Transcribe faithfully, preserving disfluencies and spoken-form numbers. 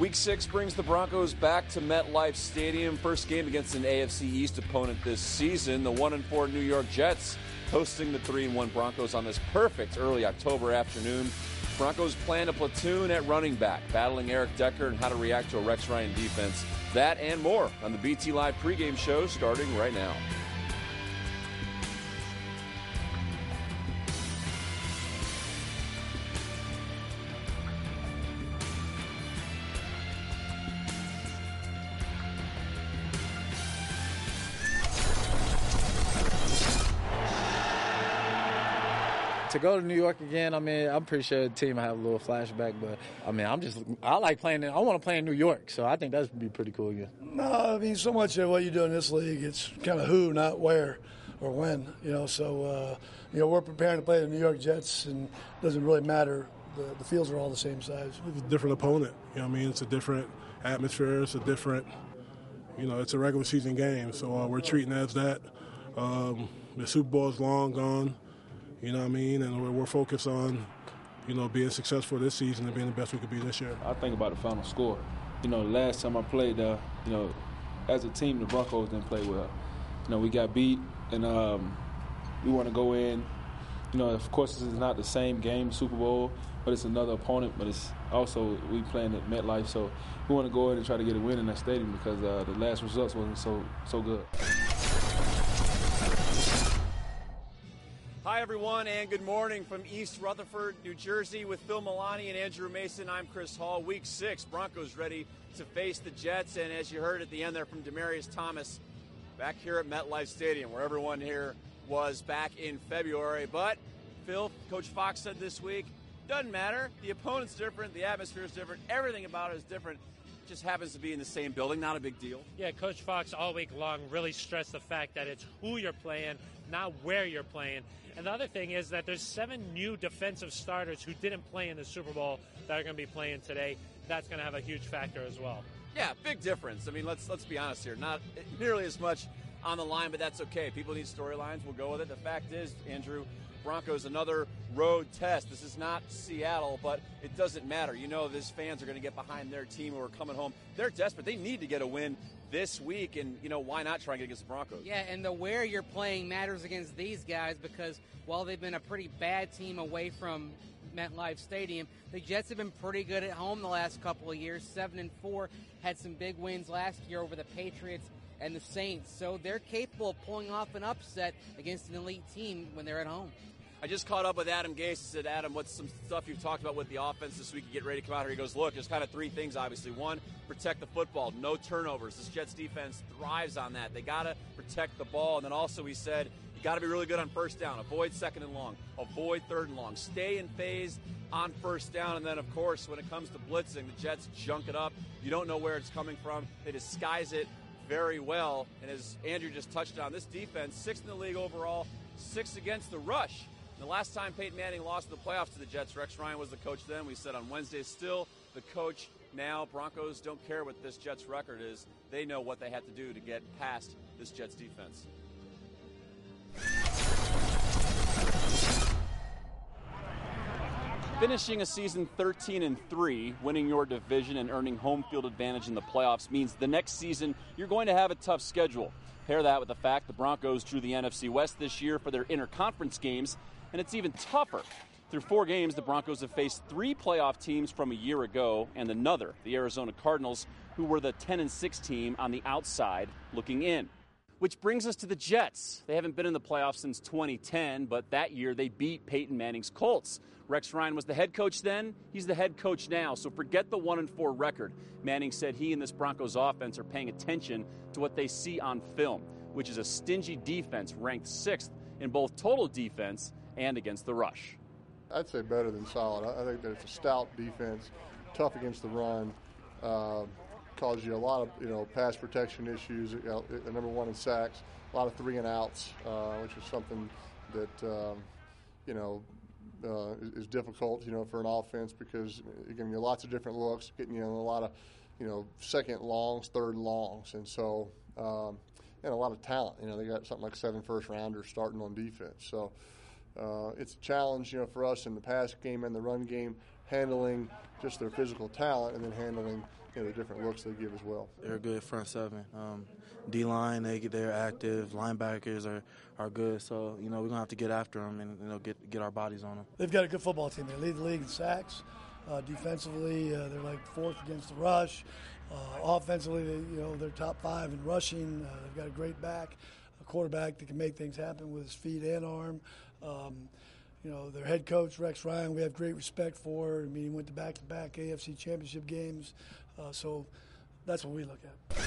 Week six brings the Broncos back to MetLife Stadium. First game against an A F C East opponent this season. The one and four New York Jets hosting the three and one Broncos on this perfect early October afternoon. Broncos plan a platoon at running back, battling Eric Decker and how to react to a Rex Ryan defense. That and more on the B T Live pregame show starting right now. To go to New York again, I mean, I'm pretty sure the team will have a little flashback, but, I mean, I'm just, I like playing, in, I want to play in New York, so I think that would be pretty cool again. No, I mean, so much of what you do in this league, it's kind of who, not where or when, you know, so, uh, you know, we're preparing to play the New York Jets, and it doesn't really matter. The, the fields are all the same size. It's a different opponent, you know what I mean? It's a different atmosphere, it's a different, you know, it's a regular season game, so uh, we're treating it as that. Um, the Super Bowl is long gone. You know what I mean? And we're, we're focused on, you know, being successful this season and being the best we could be this year. I think about the final score. You know, the last time I played, uh, you know, as a team, the Broncos didn't play well. You know, we got beat, and um, we want to go in. You know, of course, this is not the same game, Super Bowl, but it's another opponent. But it's also we playing at MetLife, so we want to go in and try to get a win in that stadium because uh, the last results wasn't so so good. Hi, everyone, and good morning from East Rutherford, New Jersey. With Phil Milani and Andrew Mason, I'm Chris Hall. Week six, Broncos ready to face the Jets. And as you heard at the end there from Demaryius Thomas, back here at MetLife Stadium, where everyone here was back in February. But, Phil, Coach Fox said this week, doesn't matter. The opponent's different. The atmosphere is different. Everything about it is different. It just happens to be in the same building. Not a big deal. Yeah, Coach Fox all week long really stressed the fact that it's who you're playing, not where you're playing. And the other thing is that there's seven new defensive starters who didn't play in the Super Bowl that are going to be playing today. That's going to have a huge factor as well. Yeah, big difference. I mean, let's let's be honest here. Not nearly as much on the line, but that's okay. People need storylines. We'll go with it. The fact is, Andrew, Broncos, another road test. This is not Seattle, but it doesn't matter. You know, these fans are going to get behind their team who are coming home. They're desperate. They need to get a win this week, and, you know, why not try and get against the Broncos? Yeah, and the where you're playing matters against these guys because while they've been a pretty bad team away from MetLife Stadium, the Jets have been pretty good at home the last couple of years. Seven and four, had some big wins last year over the Patriots and the Saints, so they're capable of pulling off an upset against an elite team when they're at home. I just caught up with Adam Gase and said, Adam, what's some stuff you've talked about with the offense this week? You get ready to come out here. He goes, look, there's kind of three things, obviously. One, protect the football, no turnovers. This Jets defense thrives on that. They got to protect the ball. And then also he said, you got to be really good on first down. Avoid second and long. Avoid third and long. Stay in phase on first down. And then, of course, when it comes to blitzing, the Jets junk it up. You don't know where it's coming from. They disguise it very well. And as Andrew just touched on, this defense, sixth in the league overall, sixth against the rush. The last time Peyton Manning lost in the playoffs to the Jets, Rex Ryan was the coach then. We said on Wednesday, still the coach now. Broncos don't care what this Jets record is. They know what they have to do to get past this Jets defense. Finishing a season thirteen and three, winning your division and earning home field advantage in the playoffs means the next season you're going to have a tough schedule. Pair that with the fact the Broncos drew the N F C West this year for their interconference games, and it's even tougher. Through four games, the Broncos have faced three playoff teams from a year ago and another, the Arizona Cardinals, who were the ten and six team on the outside looking in. Which brings us to the Jets. They haven't been in the playoffs since twenty ten, but that year they beat Peyton Manning's Colts. Rex Ryan was the head coach then. He's the head coach now, so forget the one and four record. Manning said he and this Broncos offense are paying attention to what they see on film, which is a stingy defense ranked sixth in both total defense and against the rush. I'd say better than solid. I think that it's a stout defense, tough against the run, uh, causes you a lot of you know pass protection issues. You know, number one in sacks, a lot of three and outs, uh, which is something that um, you know uh, is difficult you know for an offense because giving you lots of different looks, getting you in a lot of you know second longs, third longs, and so um, and a lot of talent. You know they got something like seven first rounders starting on defense. So. uh, it's a challenge, you know, for us in the pass game and the run game, handling just their physical talent and then handling, you know, the different looks they give as well. They're a good front seven. Um, D-line, they, they're active. Linebackers are, are good. So, you know, we're going to have to get after them and, you know, get get our bodies on them. They've got a good football team. They lead the league in sacks. Uh, defensively, uh, they're like fourth against the rush. Uh, offensively, they, you know, they're top five in rushing. Uh, they've got a great back, a quarterback that can make things happen with his feet and arm. Um, you know, their head coach, Rex Ryan, we have great respect for. I mean, he went to back-to-back A F C championship games. Uh, so that's what we look at.